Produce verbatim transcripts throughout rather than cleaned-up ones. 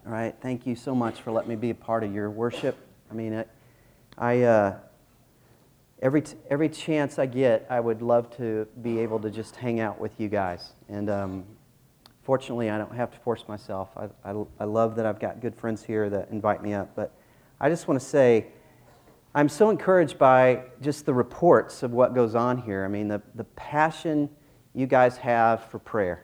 All right, thank you so much for letting me be a part of your worship. I mean, I, I uh, every t- every chance I get, I would love to be able to just hang out with you guys. And um, fortunately, I don't have to force myself. I, I, I love that I've got good friends here that invite me up. But I just want to say, I'm so encouraged by just the reports of what goes on here. I mean, the, the passion you guys have for prayer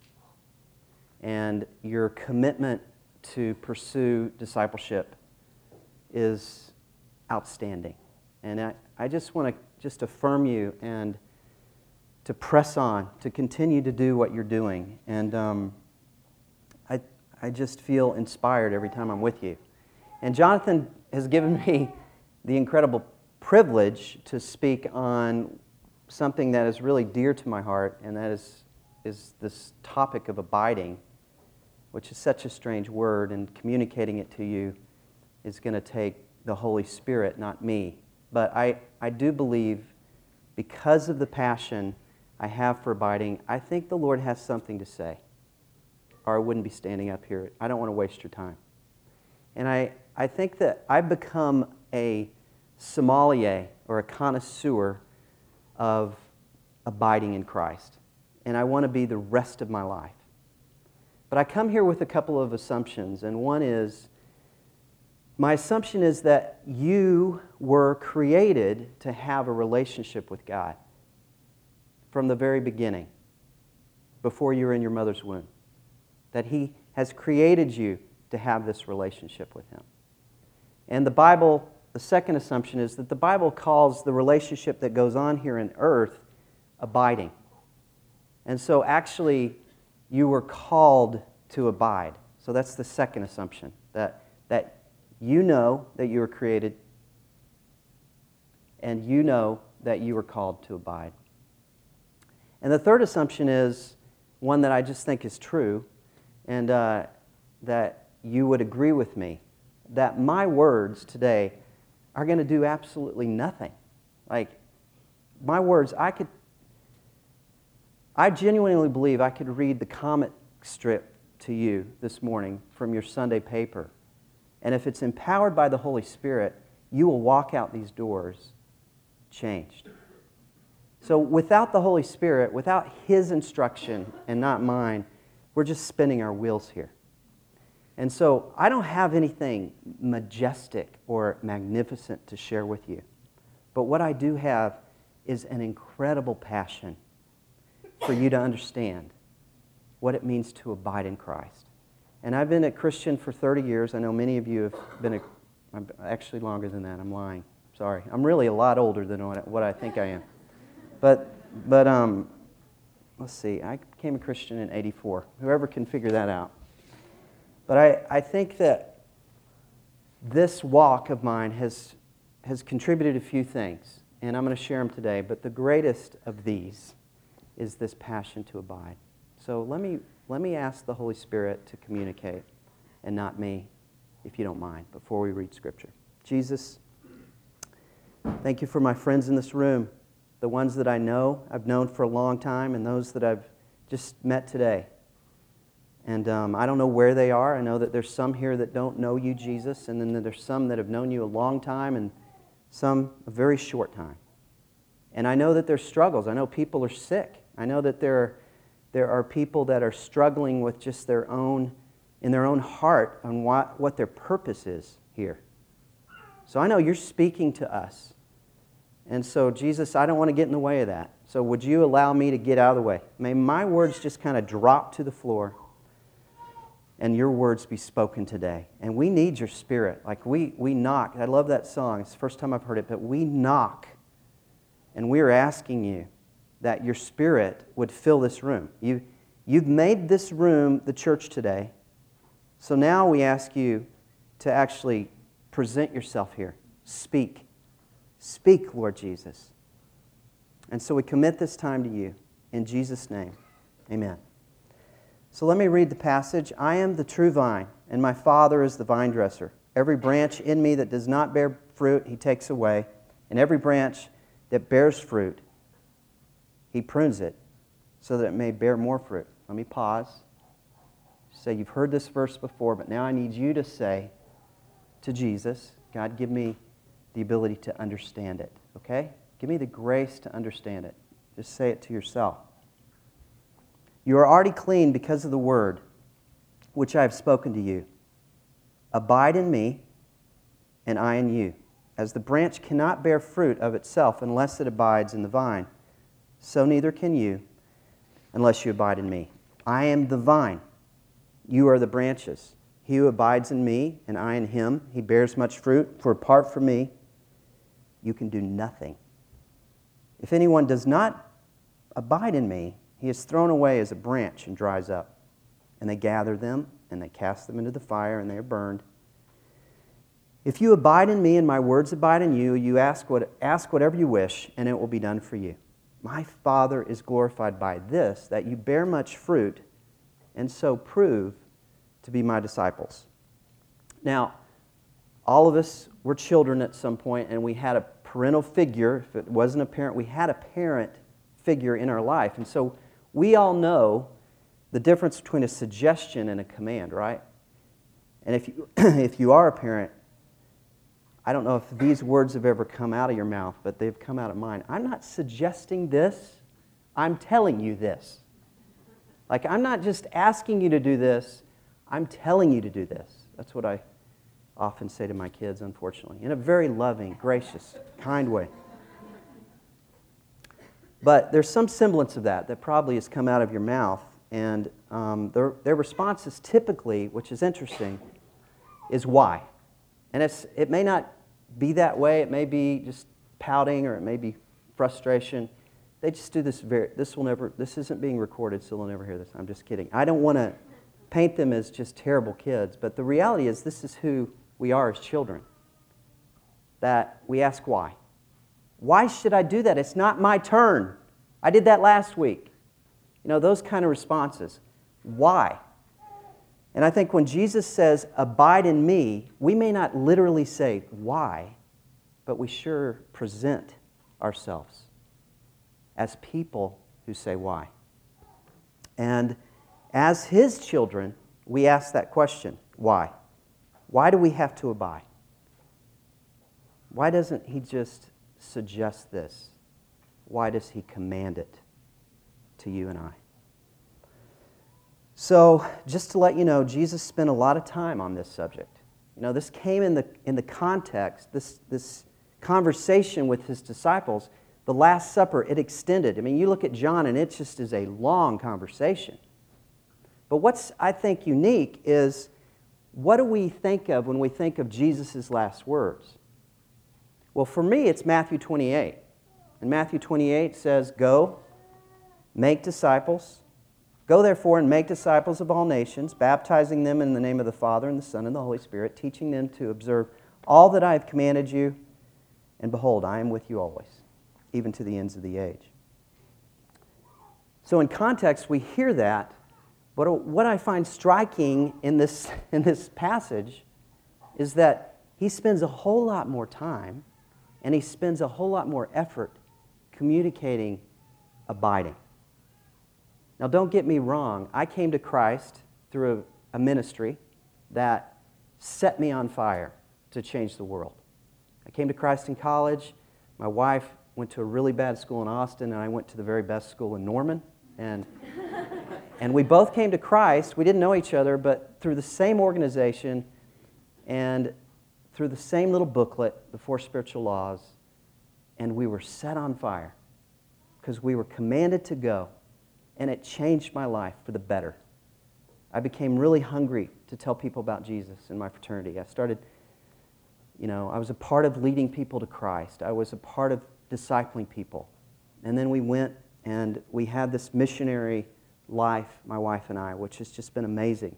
and your commitment to pursue discipleship is outstanding. And I, I just want to just affirm you and to press on, to continue to do what you're doing. And um, I, I just feel inspired every time I'm with you. And Jonathan has given me the incredible privilege to speak on something that is really dear to my heart, and that is, is this topic of abiding, which is such a strange word, and communicating it to you is going to take the Holy Spirit, not me. But I, I do believe, because of the passion I have for abiding, I think the Lord has something to say, or I wouldn't be standing up here. I don't want to waste your time. And I, I think that I've become a sommelier or a connoisseur of abiding in Christ. And I want to be the rest of my life. But I come here with a couple of assumptions, and one is, my assumption is that you were created to have a relationship with God from the very beginning, before you were in your mother's womb. That He has created you to have this relationship with Him. And the Bible, the second assumption is that the Bible calls the relationship that goes on here in earth abiding. And so actually, you were called to abide. So that's the second assumption, that, that you know that you were created and you know that you were called to abide. And the third assumption is one that I just think is true, and uh, that you would agree with me, that my words today are going to do absolutely nothing. Like, my words, I could, I genuinely believe I could read the comic strip to you this morning from your Sunday paper. And if it's empowered by the Holy Spirit, you will walk out these doors changed. So without the Holy Spirit, without His instruction and not mine, we're just spinning our wheels here. And so I don't have anything majestic or magnificent to share with you. But what I do have is an incredible passion for you to understand what it means to abide in Christ. And I've been a Christian for thirty years. I know many of you have been, a, I'm actually longer than that. I'm lying. Sorry. I'm really a lot older than what I, what I think I am. But, but um, let's see. I became a Christian in eighty-four. Whoever can figure that out. But I, I think that this walk of mine has, has contributed a few things. And I'm going to share them today. But the greatest of these is this passion to abide. So let me let me ask the Holy Spirit to communicate, and not me, if you don't mind, before we read Scripture. Jesus, thank you for my friends in this room, the ones that I know, I've known for a long time, and those that I've just met today. And um, I don't know where they are. I know that there's some here that don't know you, Jesus, and then there's some that have known you a long time and some a very short time. And I know that there's struggles. I know people are sick. I know that there are There are people that are struggling with just their own, in their own heart, on what, what their purpose is here. So I know you're speaking to us. And so, Jesus, I don't want to get in the way of that. So would you allow me to get out of the way? May my words just kind of drop to the floor and your words be spoken today. And we need your Spirit. Like we, we knock. I love that song. It's the first time I've heard it. But we knock. And we are asking you that your Spirit would fill this room. You, you've made this room the church today. So now we ask you to actually present yourself here. Speak. Speak, Lord Jesus. And so we commit this time to you. In Jesus' name, amen. So let me read the passage. I am the true vine, and my Father is the vine dresser. Every branch in me that does not bear fruit, He takes away. And every branch that bears fruit, He prunes it so that it may bear more fruit. Let me pause. Say, you've heard this verse before, but now I need you to say to Jesus, God, give me the ability to understand it, okay? Give me the grace to understand it. Just say it to yourself. You are already clean because of the word which I have spoken to you. Abide in me, and I in you. As the branch cannot bear fruit of itself unless it abides in the vine, so neither can you unless you abide in me. I am the vine. You are the branches. He who abides in me, and I in him, he bears much fruit, for apart from me, you can do nothing. If anyone does not abide in me, he is thrown away as a branch and dries up. And they gather them, and they cast them into the fire, and they are burned. If you abide in me, and my words abide in you, you ask what, ask whatever you wish, and it will be done for you. My Father is glorified by this, that you bear much fruit, and so prove to be my disciples. Now, all of us were children at some point, and we had a parental figure. If it wasn't a parent, we had a parent figure in our life. And so we all know the difference between a suggestion and a command, right? And if you, if you are a parent, I don't know if these words have ever come out of your mouth, but they've come out of mine. I'm not suggesting this. I'm telling you this. Like, I'm not just asking you to do this. I'm telling you to do this. That's what I often say to my kids, unfortunately, in a very loving, gracious, kind way. But there's some semblance of that that probably has come out of your mouth. And um, their, their response is typically, which is interesting, is why. And it's, it may not be that way. It may be just pouting, or it may be frustration. They just do this very, this will never, this isn't being recorded, so they'll never hear this. I'm just kidding. I don't want to paint them as just terrible kids, but the reality is this is who we are as children. That we ask why. Why should I do that? It's not my turn. I did that last week. You know, those kind of responses. Why? And I think when Jesus says, abide in me, we may not literally say why, but we sure present ourselves as people who say why. And as His children, we ask that question, why? Why do we have to abide? Why doesn't He just suggest this? Why does He command it to you and I? So, just to let you know, Jesus spent a lot of time on this subject. You know, this came in the in the context, this, this conversation with His disciples, the Last Supper, it extended. I mean, you look at John and it just is a long conversation. But what's, I think, unique is, what do we think of when we think of Jesus' last words? Well, for me, it's Matthew twenty-eight. And Matthew twenty-eight says, go, make disciples. Go therefore and make disciples of all nations, baptizing them in the name of the Father and the Son and the Holy Spirit, teaching them to observe all that I have commanded you. And behold, I am with you always, even to the ends of the age. So in context, we hear that. But what I find striking in this, in this passage is that He spends a whole lot more time and He spends a whole lot more effort communicating abiding. Now, don't get me wrong. I came to Christ through a, a ministry that set me on fire to change the world. I came to Christ in college. My wife went to a really bad school in Austin, and I went to the very best school in Norman. And, and we both came to Christ. We didn't know each other, but through the same organization and through the same little booklet, The Four Spiritual Laws, and we were set on fire because we were commanded to go. And it changed my life for the better. I became really hungry to tell people about Jesus in my fraternity. I started, you know, I was a part of leading people to Christ. I was a part of discipling people. And then we went and we had this missionary life, my wife and I, which has just been amazing.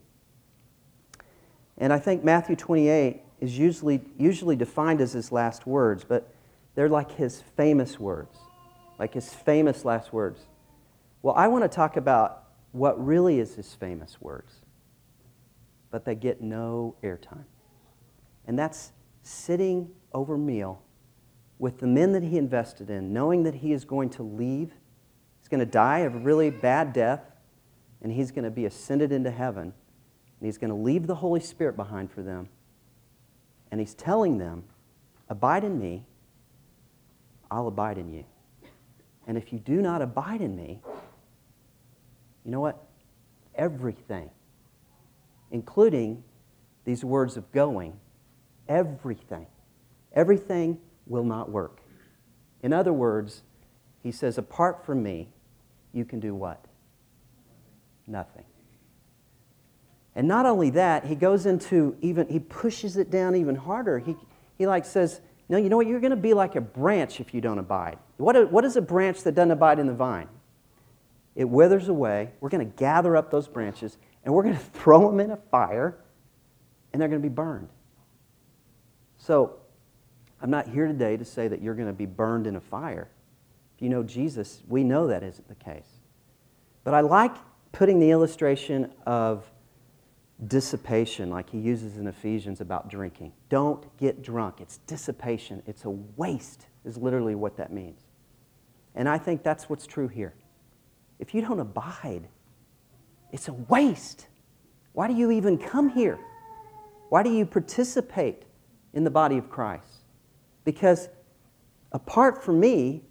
And I think Matthew twenty-eight is usually, usually defined as His last words, but they're like His famous words, like His famous last words. Well, I want to talk about what really is His famous words, but they get no airtime. And that's sitting over meal with the men that He invested in, knowing that He is going to leave. He's going to die of a really bad death, and He's going to be ascended into heaven. and He's going to leave the Holy Spirit behind for them. And He's telling them, abide in me, I'll abide in you. And if you do not abide in me, you know what? Everything, including these words of going, everything, everything will not work. In other words, He says, apart from me, you can do what? Nothing. And not only that, He goes into even, He pushes it down even harder. He, he like says, no, you know what? You're going to be like a branch if you don't abide. What, what is a branch that doesn't abide in the vine? It withers away. We're going to gather up those branches, and we're going to throw them in a fire, and they're going to be burned. So, I'm not here today to say that you're going to be burned in a fire. If you know Jesus, we know that isn't the case. But I like putting the illustration of dissipation, like he uses in Ephesians about drinking. Don't get drunk. It's dissipation. It's a waste, is literally what that means. And I think that's what's true here. If you don't abide, it's a waste. Why do you even come here? Why do you participate in the body of Christ? Because apart from me,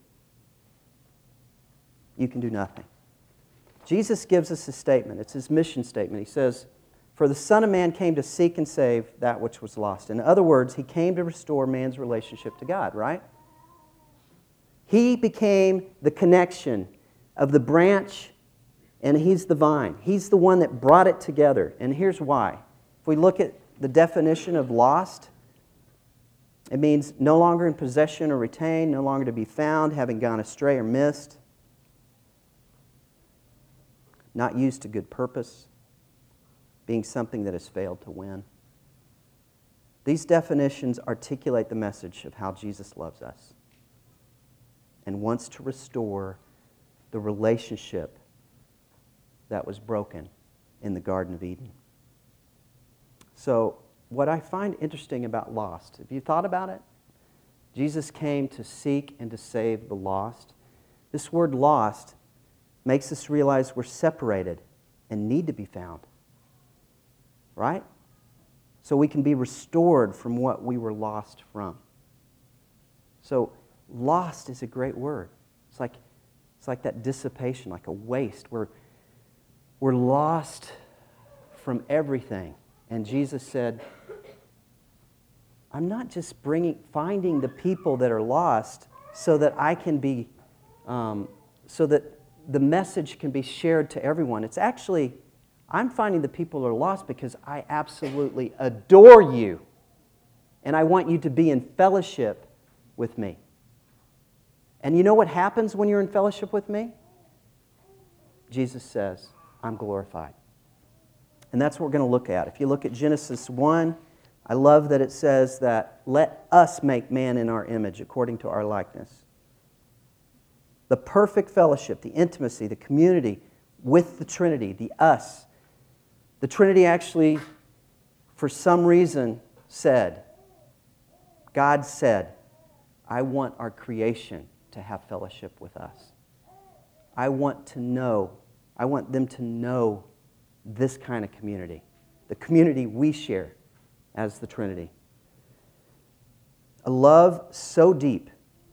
you can do nothing. Jesus gives us a statement. It's His mission statement. He says, for the Son of Man came to seek and save that which was lost. In other words, He came to restore man's relationship to God, right? He became the connection of the branch, and He's the vine. He's the one that brought it together. And here's why. If we look at the definition of lost, it means no longer in possession or retained, no longer to be found, having gone astray or missed, not used to good purpose, being something that has failed to win. These definitions articulate the message of how Jesus loves us and wants to restore the relationship that was broken in the Garden of Eden. So, what I find interesting about lost, have you thought about it? Jesus came to seek and to save the lost. This word lost makes us realize we're separated and need to be found. Right? So we can be restored from what we were lost from. So, lost is a great word. It's like, it's like that dissipation, like a waste. We're, we're lost from everything. And Jesus said, I'm not just bringing, finding the people that are lost so that I can be, um, so that the message can be shared to everyone. It's actually, I'm finding the people that are lost because I absolutely adore you. And I want you to be in fellowship with me. And you know what happens when you're in fellowship with me? Jesus says, I'm glorified. And that's what we're going to look at. If you look at Genesis one, I love that it says that, let us make man in our image according to our likeness. The perfect fellowship, the intimacy, the community with the Trinity, the us. The Trinity actually, for some reason, said, God said, I want our creation to have fellowship with us. I want to know, I want them to know this kind of community, the community we share as the Trinity. A love so deep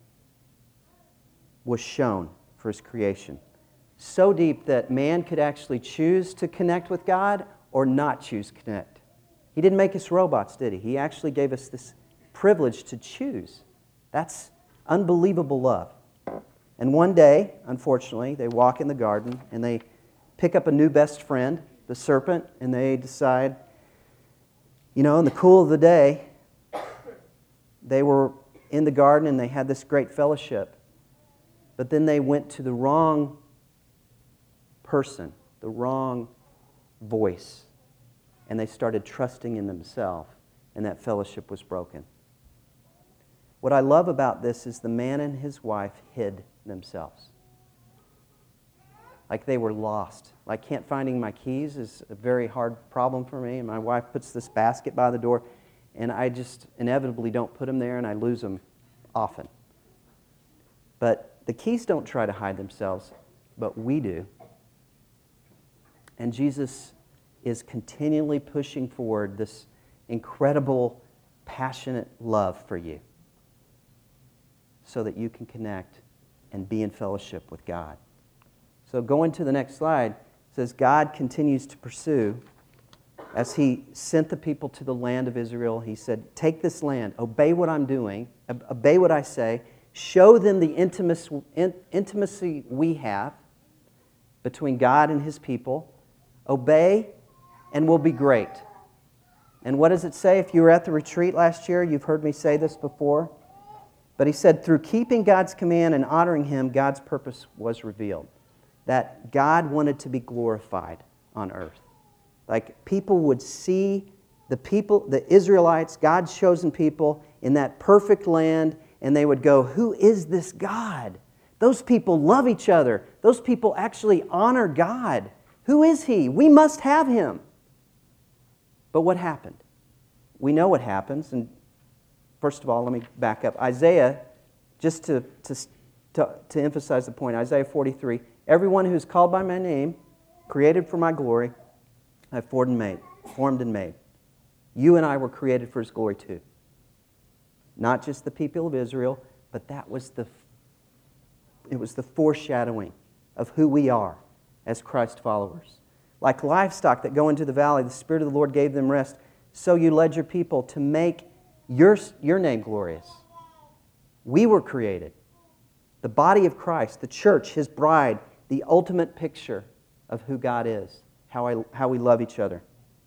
was shown for His creation. So deep that man could actually choose to connect with God or not choose to connect. He didn't make us robots, did He? He actually gave us this privilege to choose. That's unbelievable love. And one day, unfortunately, they walk in the garden and they pick up a new best friend, the serpent, and they decide, you know, in the cool of the day, they were in the garden and they had this great fellowship. But then they went to the wrong person, the wrong voice, and they started trusting in themselves, and that fellowship was broken. What I love about this is the man and his wife hid themselves. Like they were lost. Like can't finding my keys is a very hard problem for me, and my wife puts this basket by the door, and I just inevitably don't put them there, and I lose them often. But the keys don't try to hide themselves, but we do. And Jesus is continually pushing forward this incredible, passionate love for you so that you can connect and be in fellowship with God. So going to the next slide, it says God continues to pursue. As he sent the people to the land of Israel, he said, take this land, obey what I'm doing, obey what I say, show them the intimacy we have between God and his people, obey, and we'll be great. And what does it say? If you were at the retreat last year, you've heard me say this before. But he said, through keeping God's command and honoring him, God's purpose was revealed. That God wanted to be glorified on earth. Like people would see the people, the Israelites, God's chosen people, in that perfect land, and they would go, who is this God? Those people love each other. Those people actually honor God. Who is he? We must have him. But what happened? We know what happens. And first of all, let me back up. Isaiah, just to, to, to, to emphasize the point, Isaiah forty-three, everyone who is called by my name, created for my glory, I formed and made, formed and made. You and I were created for his glory too. Not just the people of Israel, but that was the, it was the foreshadowing of who we are as Christ followers. Like livestock that go into the valley, the Spirit of the Lord gave them rest. So you led your people to make your, your name glorious. We were created. The body of Christ, the church, his bride, the ultimate picture of who God is, how, I, how we love each other.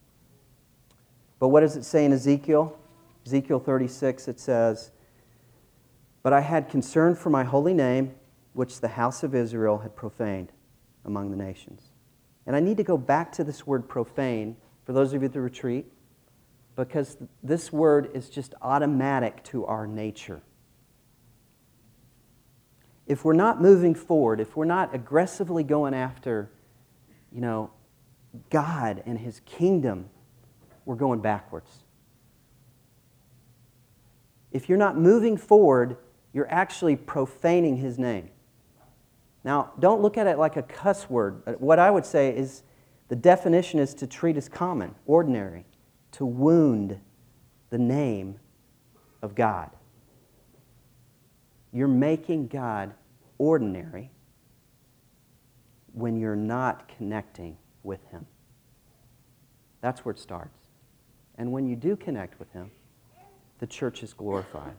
But what does it say in Ezekiel? Ezekiel thirty-six, it says, but I had concern for my holy name, which the house of Israel had profaned among the nations. And I need to go back to this word profane for those of you at the retreat, because this word is just automatic to our nature. If we're not moving forward, if we're not aggressively going after, you know, God and his kingdom, we're going backwards. If you're not moving forward, you're actually profaning his name. Now, don't look at it like a cuss word. What I would say is the definition is to treat as common, ordinary, to wound the name of God. You're making God ordinary when you're not connecting with him. That's where it starts. And when you do connect with him, the church is glorified.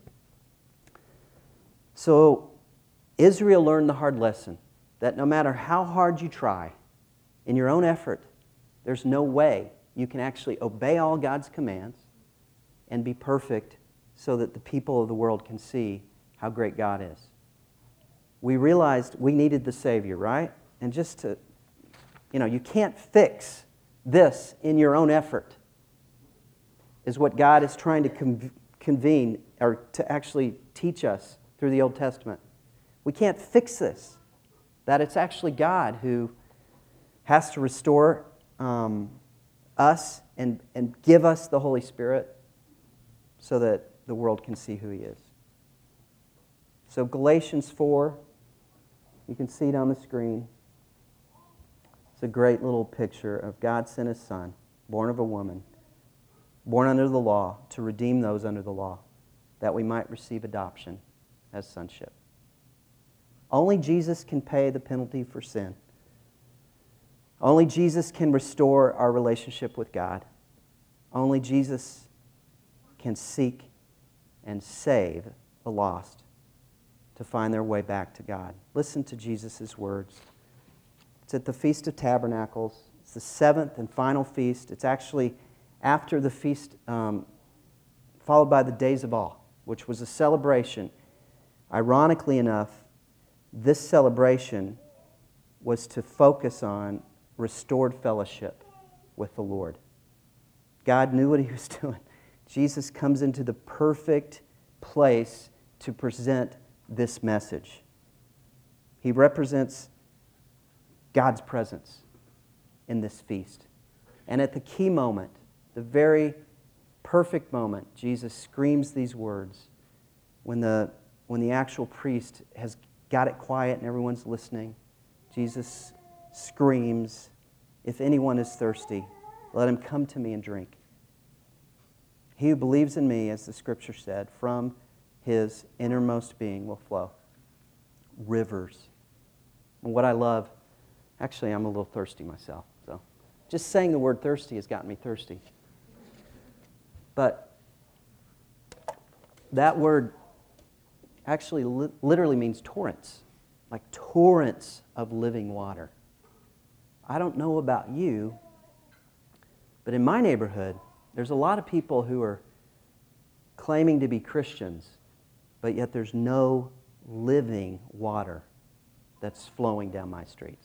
So Israel learned the hard lesson that no matter how hard you try, in your own effort, there's no way you can actually obey all God's commands and be perfect so that the people of the world can see how great God is. We realized we needed the Savior, right? And just to, you know, you can't fix this in your own effort, is what God is trying to con- convene or to actually teach us through the Old Testament. We can't fix this. That it's actually God who has to restore um, us and, and give us the Holy Spirit so that the world can see who he is. So Galatians four, you can see it on the screen. It's a great little picture of God sent his Son, born of a woman, born under the law, to redeem those under the law, that we might receive adoption as sonship. Only Jesus can pay the penalty for sin. Only Jesus can restore our relationship with God. Only Jesus can seek and save the lost to find their way back to God. Listen to Jesus' words. It's at the Feast of Tabernacles. It's the seventh and final feast. It's actually after the feast, um, followed by the Days of Awe, which was a celebration. Ironically enough, this celebration was to focus on restored fellowship with the Lord. God knew what he was doing. Jesus comes into the perfect place to present this message. He represents God's presence in this feast. And at the key moment, the very perfect moment, Jesus screams these words when the, when the actual priest has got it quiet and everyone's listening. Jesus screams, If anyone is thirsty, let him come to me and drink. He who believes in me, as the Scripture said, from his innermost being will flow rivers. And what I love, actually, I'm a little thirsty myself. So just saying the word thirsty has gotten me thirsty. But that word actually li- literally means torrents, like torrents of living water. I don't know about you, but in my neighborhood, there's a lot of people who are claiming to be Christians, but yet there's no living water that's flowing down my streets.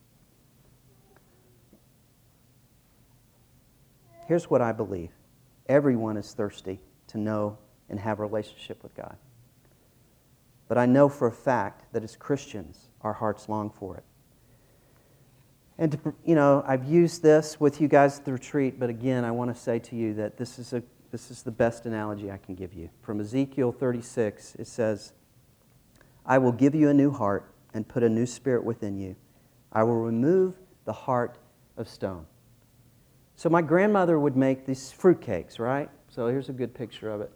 Here's what I believe. Everyone is thirsty to know and have a relationship with God. But I know for a fact that as Christians, our hearts long for it. And, to, you know, I've used this with you guys at the retreat, but again, I want to say to you that this is, a, this is the best analogy I can give you. From Ezekiel thirty-six, it says, I will give you a new heart and put a new spirit within you. I will remove the heart of stone. So my grandmother would make these fruitcakes, right? So here's a good picture of it.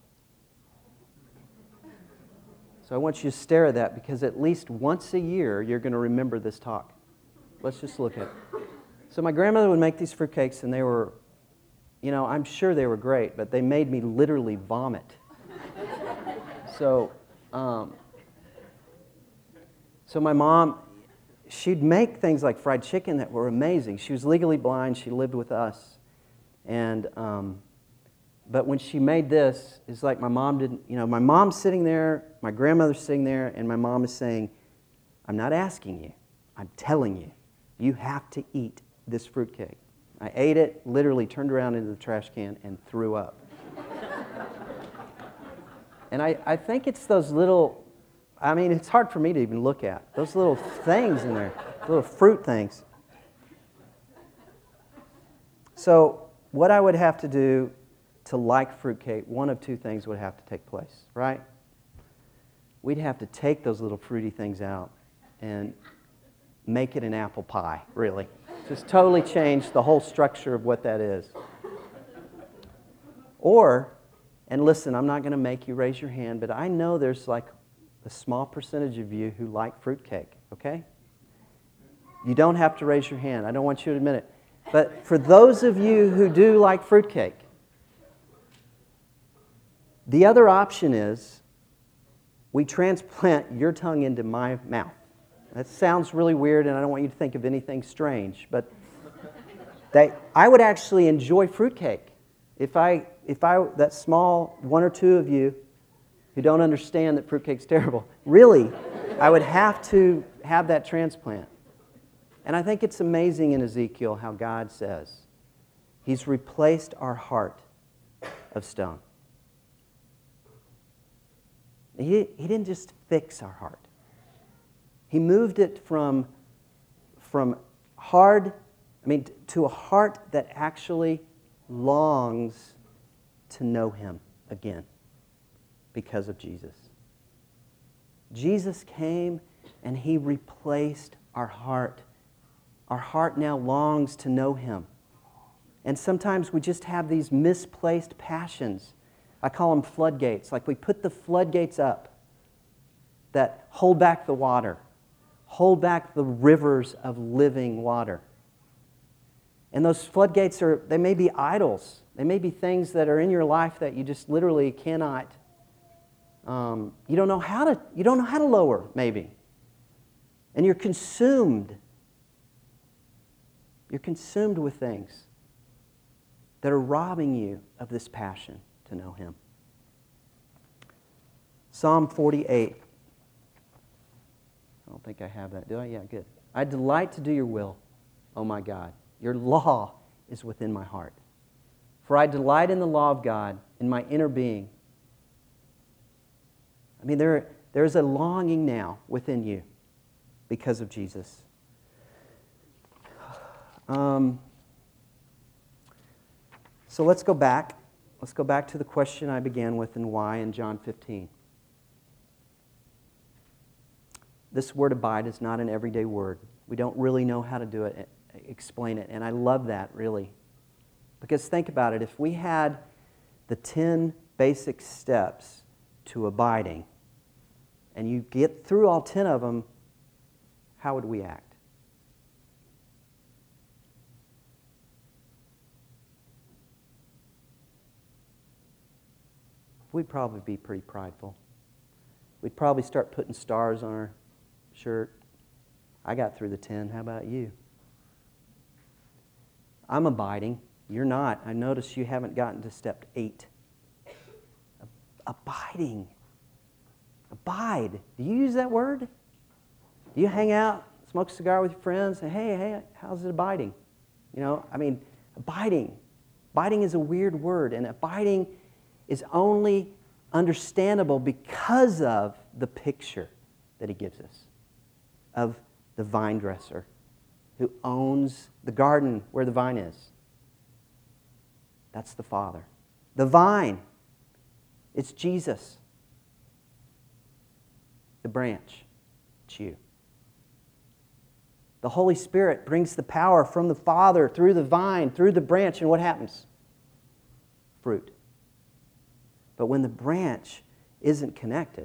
So I want you to stare at that because at least once a year you're going to remember this talk. Let's just look at it. So my grandmother would make these fruitcakes and they were, you know, I'm sure they were great, but they made me literally vomit. So, um, so my mom, she'd make things like fried chicken that were amazing. She was legally blind. She lived with us. And, um, but when she made this, it's like my mom didn't, you know, my mom's sitting there, my grandmother's sitting there, and my mom is saying, I'm not asking you, I'm telling you, you have to eat this fruitcake. I ate it, literally turned around into the trash can and threw up. And I, I think it's those little, I mean, it's hard for me to even look at. Those little things in there, little fruit things. So what I would have to do to like fruitcake, one of two things would have to take place, right? We'd have to take those little fruity things out and make it an apple pie, really. Just totally change the whole structure of what that is. Or, and listen, I'm not going to make you raise your hand, but I know there's like a small percentage of you who like fruitcake, okay? You don't have to raise your hand. I don't want you to admit it. But for those of you who do like fruitcake, the other option is we transplant your tongue into my mouth. That sounds really weird, and I don't want you to think of anything strange, but they, I would actually enjoy fruitcake. If I, if I, that small one or two of you who don't understand that fruitcake's terrible, really, I would have to have that transplant. And I think it's amazing in Ezekiel how God says He's replaced our heart of stone. He, he didn't just fix our heart. He moved it from, from hard, I mean, to a heart that actually longs to know Him again because of Jesus. Jesus came and He replaced our heart. Our heart now longs to know Him. And sometimes we just have these misplaced passions. I call them floodgates. Like we put the floodgates up that hold back the water. Hold back the rivers of living water. And those floodgates are, they may be idols. They may be things that are in your life that you just literally cannot, um, you don't know how to, you don't know how to lower, maybe. And you're consumed. You're consumed with things that are robbing you of this passion to know Him. Psalm forty-eight. I don't think I have that, do I? Yeah, good. I delight to do your will, oh my God. Your law is within my heart. For I delight in the law of God in my inner being. I mean, there, there's a longing now within you because of Jesus. Um, so let's go back. Let's go back to the question I began with and why in John fifteen. This word abide is not an everyday word. We don't really know how to do it explain it. And I love that, really. Because think about it. If we had the ten basic steps to abiding, and you get through all ten of them, how would we act? We'd probably be pretty prideful. We'd probably start putting stars on our shirt. I got through the ten. How about you? I'm abiding. You're not. I notice you haven't gotten to step eight. Abiding. Abide. Do you use that word? Do you hang out, smoke a cigar with your friends, say, hey, hey, how's it abiding? You know, I mean, abiding. Abiding is a weird word, and abiding is only understandable because of the picture that he gives us of the vine dresser who owns the garden where the vine is. That's the Father. The vine, it's Jesus. The branch, it's you. The Holy Spirit brings the power from the Father through the vine, through the branch, and what happens? Fruit. But when the branch isn't connected,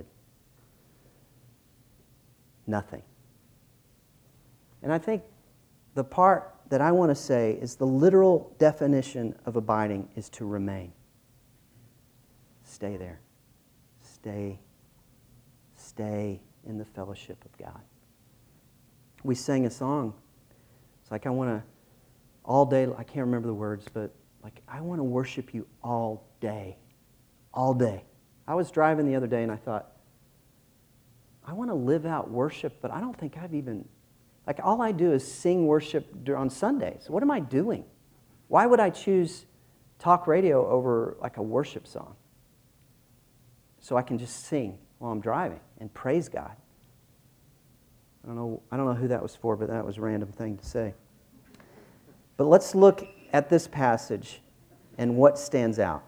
nothing. And I think the part that I want to say is the literal definition of abiding is to remain. Stay there. Stay. Stay in the fellowship of God. We sang a song. It's like I want to all day, I can't remember the words, but like I want to worship you all day. All day. I was driving the other day and I thought, I want to live out worship, but I don't think I've even, like all I do is sing worship on Sundays. What am I doing? Why would I choose talk radio over like a worship song? So I can just sing while I'm driving and praise God. I don't know, I don't know who that was for, but that was a random thing to say. But let's look at this passage and what stands out.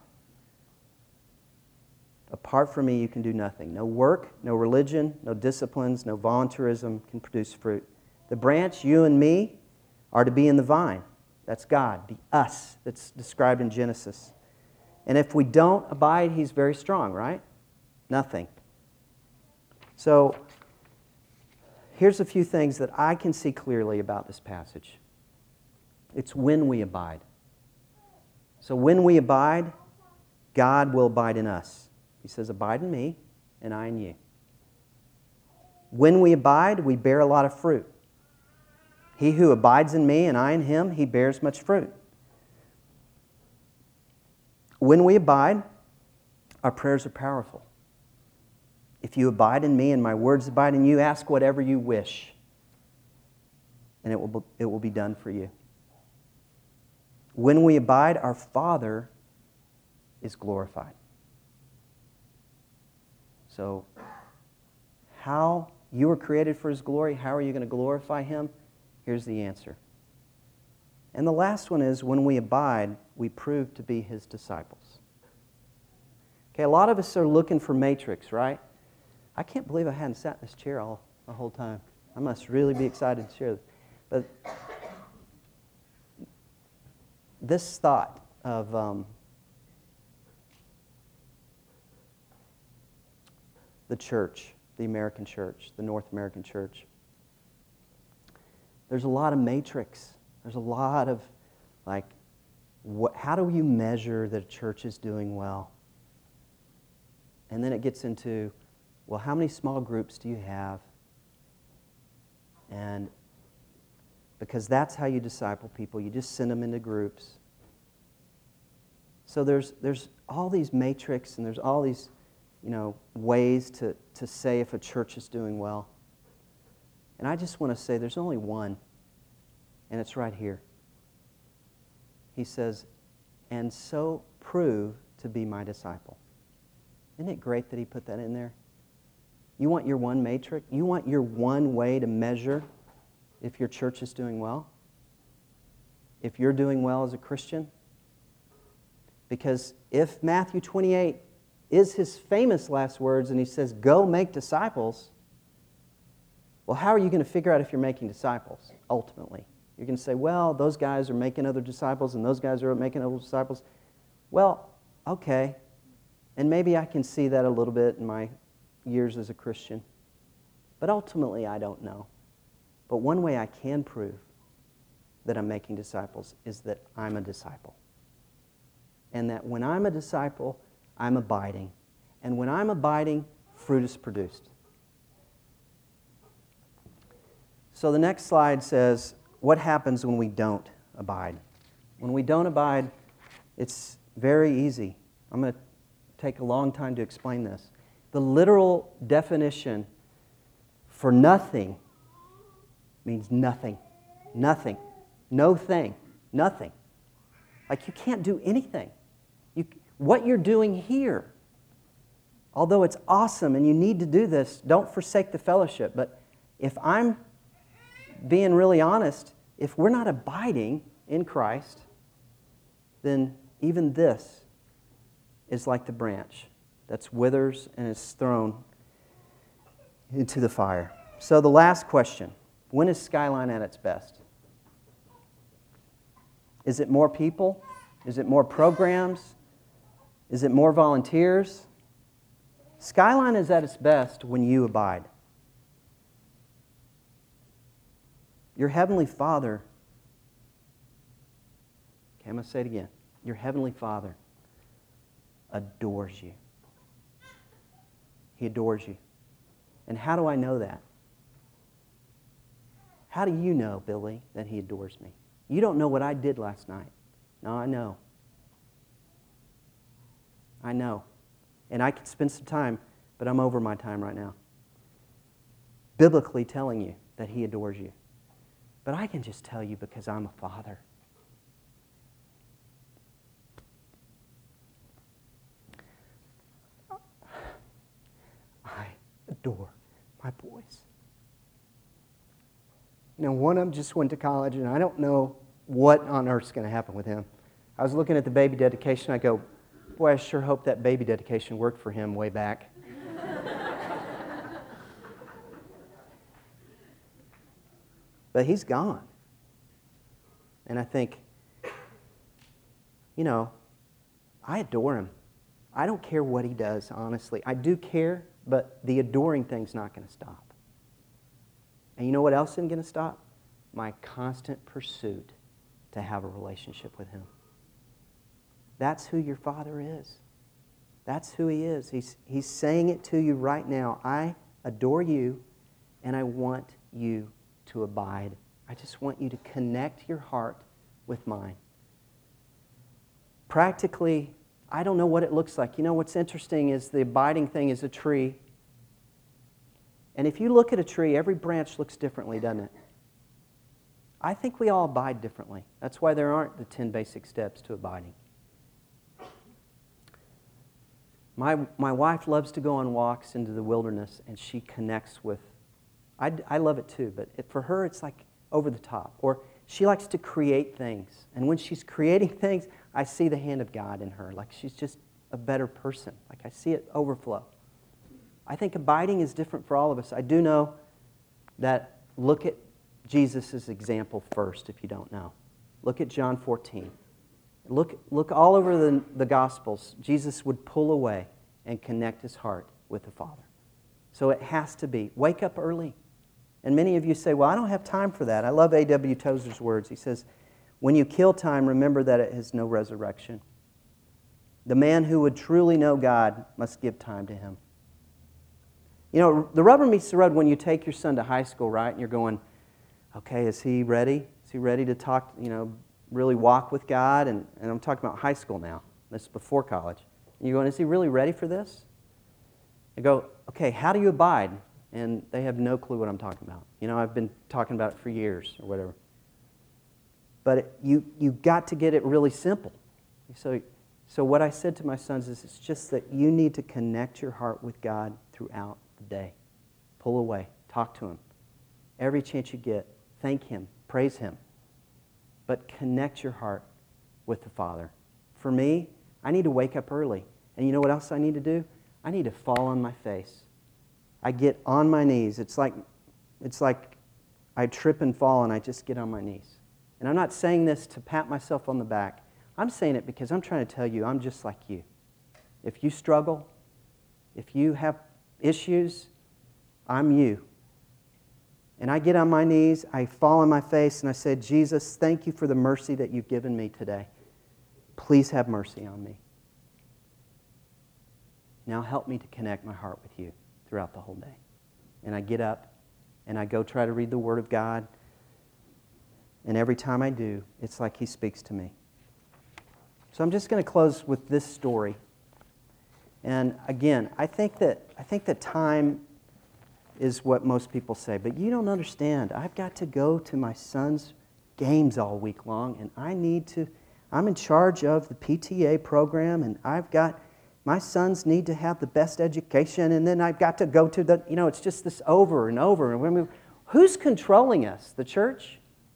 Apart from me, you can do nothing. No work, no religion, no disciplines, no voluntarism can produce fruit. The branch, you and me, are to be in the vine. That's God, the us that's described in Genesis. And if we don't abide, He's very strong, right? Nothing. So, here's a few things that I can see clearly about this passage. It's when we abide. So when we abide, God will abide in us. He says, abide in me, and I in you. When we abide, we bear a lot of fruit. He who abides in me and I in him, he bears much fruit. When we abide, our prayers are powerful. If you abide in me and my words abide in you, ask whatever you wish, and it will, it will be done for you. When we abide, our Father is glorified. So, how you were created for His glory, how are you going to glorify Him? Here's the answer. And the last one is, when we abide, we prove to be His disciples. Okay, a lot of us are looking for matrix, right? I can't believe I hadn't sat in this chair all the whole time. I must really be excited to share this. But this thought of um, the church, the American church, the North American church, there's a lot of matrix. There's a lot of, like, what, how do you measure that a church is doing well? And then it gets into, well, how many small groups do you have? And because that's how you disciple people. You just send them into groups. So there's there's all these matrix and there's all these, you know, ways to, to say if a church is doing well. And I just want to say there's only one, and it's right here. He says, and so prove to be my disciple. Isn't it great that he put that in there? You want your one matrix? You want your one way to measure if your church is doing well? If you're doing well as a Christian? Because if Matthew twenty-eight is his famous last words and he says, go make disciples, well, how are you going to figure out if you're making disciples, ultimately? You're going to say, well, those guys are making other disciples and those guys are making other disciples. Well, okay. And maybe I can see that a little bit in my years as a Christian. But ultimately, I don't know. But one way I can prove that I'm making disciples is that I'm a disciple. And that when I'm a disciple, I'm abiding. And when I'm abiding, fruit is produced. So the next slide says, what happens when we don't abide? When we don't abide, it's very easy. I'm going to take a long time to explain this. The literal definition for nothing means nothing. Nothing. No thing. Nothing. Like you can't do anything. You, what you're doing here, although it's awesome and you need to do this, don't forsake the fellowship. But if I'm being really honest, if we're not abiding in Christ, then even this is like the branch that's withers and is thrown into the fire. So the last question, when is Skyline at its best? Is it more people? Is it more programs? Is it more volunteers? Skyline is at its best when you abide. Your Heavenly Father, okay, I'm going to say it again. Your Heavenly Father adores you. He adores you. And how do I know that? How do you know, Billy, that He adores me? You don't know what I did last night. No, I know. I know. And I could spend some time, but I'm over my time right now. Biblically telling you that He adores you. But I can just tell you because I'm a father. I adore my boys. Now, one of them just went to college, and I don't know what on earth is going to happen with him. I was looking at the baby dedication. I go, boy, I sure hope that baby dedication worked for him way back. But he's gone. And I think, you know, I adore him. I don't care what he does, honestly. I do care, but the adoring thing's not going to stop. And you know what else isn't going to stop? My constant pursuit to have a relationship with Him. That's who your Father is. That's who He is. He's, he's saying it to you right now. I adore you, and I want you to abide. I just want you to connect your heart with mine. Practically, I don't know what it looks like. You know, what's interesting is the abiding thing is a tree. And if you look at a tree, every branch looks differently, doesn't it? I think we all abide differently. That's why there aren't the ten basic steps to abiding. My, my wife loves to go on walks into the wilderness, and she connects with, I, I love it too, but it, for her it's like over the top. Or she likes to create things. And when she's creating things, I see the hand of God in her. Like she's just a better person. Like I see it overflow. I think abiding is different for all of us. I do know that, look at Jesus' example first if you don't know. Look at John fourteen. Look, look all over the, the Gospels. Jesus would pull away and connect His heart with the Father. So it has to be, wake up early. And many of you say, well, I don't have time for that. I love A W Tozer's words. He says, when you kill time, remember that it has no resurrection. The man who would truly know God must give time to Him. You know, the rubber meets the road when you take your son to high school, right? And you're going, okay, is he ready? Is he ready to talk, you know, really walk with God? And, and I'm talking about high school now. This is before college. And you're going, is he really ready for this? I go, okay, how do you abide? And they have no clue what I'm talking about. You know, I've been talking about it for years or whatever. But it, you you got to get it really simple. So, so what I said to my sons is it's just that you need to connect your heart with God throughout the day. Pull away. Talk to Him. Every chance you get, thank Him. Praise Him. But connect your heart with the Father. For me, I need to wake up early. And you know what else I need to do? I need to fall on my face. I get on my knees. It's like, it's like I trip and fall and I just get on my knees. And I'm not saying this to pat myself on the back. I'm saying it because I'm trying to tell you I'm just like you. If you struggle, if you have issues, I'm you. And I get on my knees, I fall on my face, and I say, Jesus, thank you for the mercy that you've given me today. Please have mercy on me. Now help me to connect my heart with you throughout the whole day. And I get up, and I go try to read the Word of God. And every time I do, it's like He speaks to me. So I'm just going to close with this story. And again, I think that I think that time is what most people say, but you don't understand. I've got to go to my son's games all week long, and I need to, I'm in charge of the P T A program, and I've got, my sons need to have the best education, and then I've got to go to the, you know, it's just this over and over. And we, who's controlling us? The church?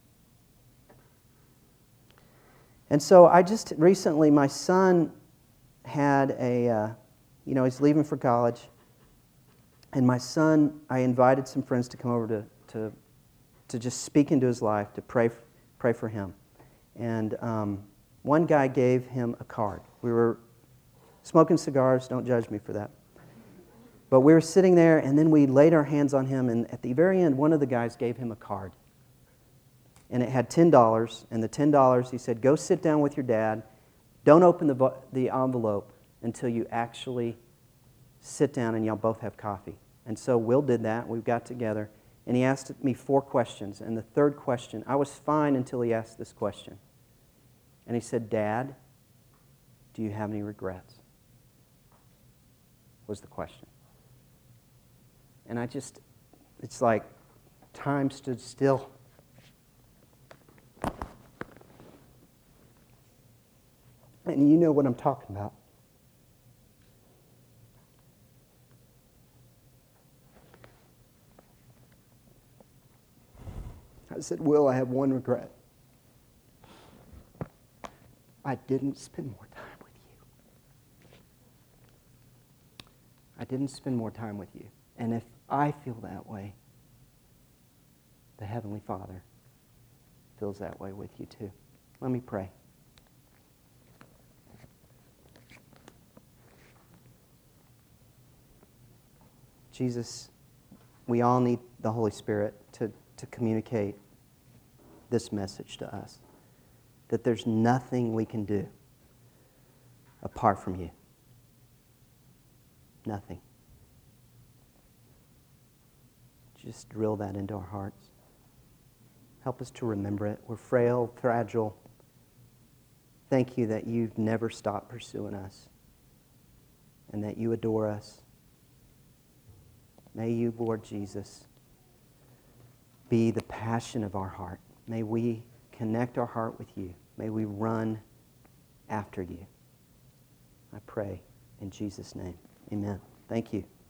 And so I just recently, my son had a, uh, you know, he's leaving for college. And my son, I invited some friends to come over to, to, to just speak into his life, to pray, pray for him. And um, one guy gave him a card. We were smoking cigars, don't judge me for that. But we were sitting there, and then we laid our hands on him, and at the very end, one of the guys gave him a card. And it had ten dollars, and the ten dollars, he said, go sit down with your dad. Don't open the, the envelope until you actually sit down and y'all both have coffee. And so Will did that. We got together, and he asked me four questions. And the third question, I was fine until he asked this question. And he said, Dad, do you have any regrets? Was the question. And I just, it's like time stood still. And you know what I'm talking about. I said, Will, I have one regret. I didn't spend more time with you. I didn't spend more time with you. And if I feel that way, the Heavenly Father feels that way with you too. Let me pray. Jesus, we all need the Holy Spirit to, to communicate this message to us, that there's nothing we can do apart from you. Nothing. Just drill that into our hearts. Help us to remember it. We're frail, fragile. Thank you that you've never stopped pursuing us and that you adore us. May you, Lord Jesus, be the passion of our heart. May we connect our heart with you. May we run after you. I pray in Jesus' name. Amen. Thank you.